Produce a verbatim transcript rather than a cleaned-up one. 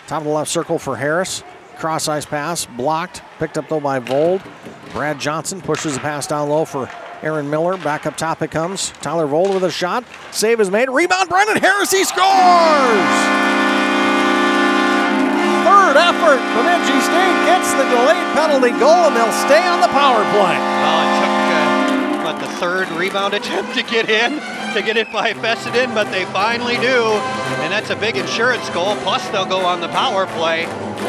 Top of the left circle for Harris. Cross ice pass, blocked, picked up though by Vold. Brad Johnson pushes the pass down low for Aaron Miller. Back up top it comes. Tyler Vold with a shot. Save is made. Rebound, Brendan Harris, he scores! Third effort. Bemidji State gets the delayed penalty goal, and they'll stay on the power play. Well, it took, uh, what, the third rebound attempt to get in, to get it by Fessenden, but they finally do. And that's a big insurance goal, plus they'll go on the power play.